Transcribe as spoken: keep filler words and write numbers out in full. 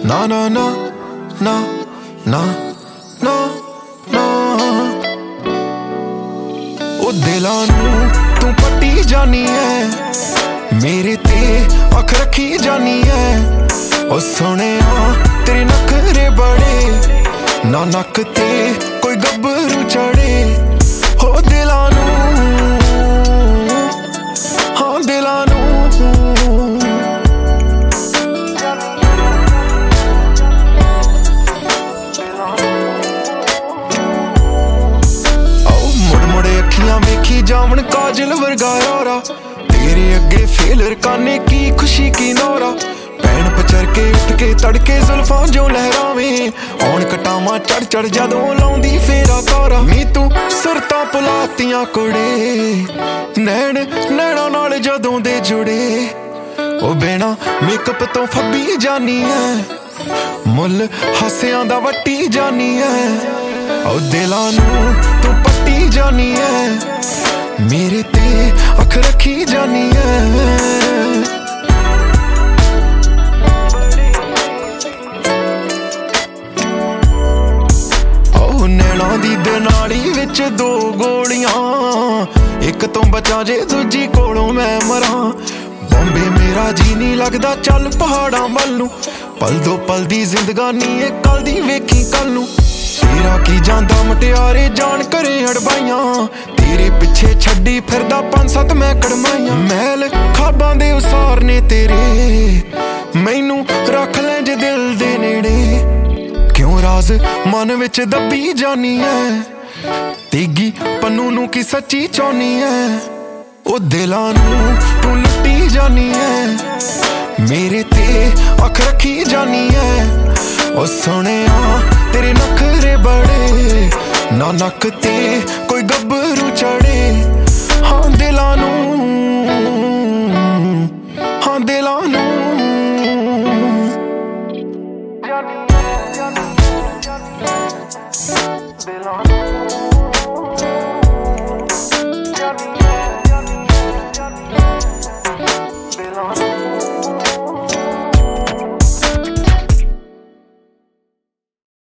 ਨਾ ਨਾ ਨਾ ਨਾ ਨਾ ਨਾ ਨਾ ਉਹ ਦਿਲਾਂ ਨੂੰ ਤੂੰ ਪੱਟੀ ਜਾਨੀ ਐ, ਮੇਰੇ ਤੇ ਅੱਖ ਰੱਖੀ ਜਾਨੀ ਐ। ਉਹ ਸੋਹਣਿਆ ਤੇਰੇ ਨਖਰੇ ਬੜੇ, ਨਾ ਨੱਕ ਤੇ ਕੋਈ ਗੱਭਰੂ ਚੜੇ। ਹੋ ਦਿਲਾਂ ਨੂੰ, ਹਾਂ ਦਿਲਾਂ ਨੂੰ ਅੱਖੀਆਂ ਵੇਖੀ ਜਾਵਣ ਕਾਜਲ ਵਰਗਾ ਯਾਰਾ, ਤੇਰੇ ਅੱਗੇ ਫੇਲ ਰਕਾਨੇ ਕੀ ਖੁਸ਼ੀ ਕੀ ਨੌਰਾ। ਭੈਣ ਪਚਰ ਕੇ ਉੱਠ ਕੇ ਤੜਕੇ ਜ਼ੁਲਫਾਂ ਜੋ ਲਹਿਰਾਵੇਂ, ਆਉਣ ਕਟਾਵਾਂ ਚੜ ਚੜ ਜਦੋਂ ਲਾਉਂਦੀ ਫੇਰਾ ਤਾਰਾ। ਨੀ ਤੂੰ ਸੁਰਤਾਂ ਪੁਲਾਤੀਆਂ ਕੁੜੇ, ਨੈਣ ਨੈਣਾ ਨਾਲ ਜਦੋਂ ਦੇ ਜੁੜੇ। ਉਹ ਬਿਨਾ ਮੇਕਅਪ ਤੋਂ ਫੱਬੀ ਜਾਨੀ ਐ, ਮੁੱਲ ਹਾਸਿਆਂ ਦਾ ਵੱਟੀ ਜਾਨੀ ਐ। ਉਹ ਦਿਲਾਂ ਨੂੰ ਤੂੰ ਪੱਟੀ ਜਾਨੀ ਐ, ਮੇਰੇ ਤੇ ਅੱਖ ਰੱਖੀ ਜਾਨੀ ਐ। ਉਹ ਨੈਣਾ ਦੀ ਦਨਾਲੀ ਵਿੱਚ ਦੋ ਗੋਲੀਆਂ, ਇੱਕ ਤੋਂ ਬਚਾਂ ਜੇ ਦੂਜੀ ਕੋਲੋਂ ਮੈਂ ਮਰਾਂ। ਬੰਬੇ ਮੇਰਾ ਜੀ ਨਹੀਂ ਲੱਗਦਾ, ਚੱਲ ਪਹਾੜਾਂ ਵੱਲ ਨੂੰ। ਪਲ ਦੋ ਪਲ ਦੀ ਜ਼ਿੰਦਗਾਨੀ ਏ, ਕੱਲ ਦੀ ਵੇਖੀ ਕੱਲ ਨੂੰ। ਤੇਰਾ ਕੀ ਜਾਂਦਾ ਮੁਟਿਆਰੇ ਜਾਣ ਕਰੇ ਅੜਬਾਈਆਂ, ਤੇਰੇ ਪਿੱਛੇ ਛੱਡੀ ਫਿਰਦਾ ਪੰਜ ਸੱਤ ਮੈਂ ਕੜਮਾਈਆਂ। ਮਹਿਲ ਖਾਬਾਂ ਦੇ ਉਸਾਰ ਨੇ ਤੇਰੇ, ਮੈਨੂੰ ਰੱਖ ਲੈ ਜੇ ਦਿਲ ਦੇ ਨੇੜੇ। ਕਿਉਂ ਰਾਜ਼ ਮਨ ਵਿੱਚ ਦੱਬੀ ਜਾਨੀ ਐ, ਤੀਗੀ ਪੰਨੂ ਨੂੰ ਕੀ ਸੱਚੀ ਚਾਹੁੰਨੀ ਐ। ਉਹ ਦਿਲਾਂ ਨੂੰ ਤੂੰ ਲੁੱਟੀ ਜਾਨੀ ਐ, ਮੇਰੇ ਤੇ ਅੱਖ ਰੱਖੀ ਜਾਨੀ ਐ। ਉਹ ਸੋਹਣਿਆ ਤੇਰੇ ਨਖਰੇ ਬੜੇ, ਨਾ ਨੱਕ ਤੇ ਕੋਈ ਗੱਭਰੂ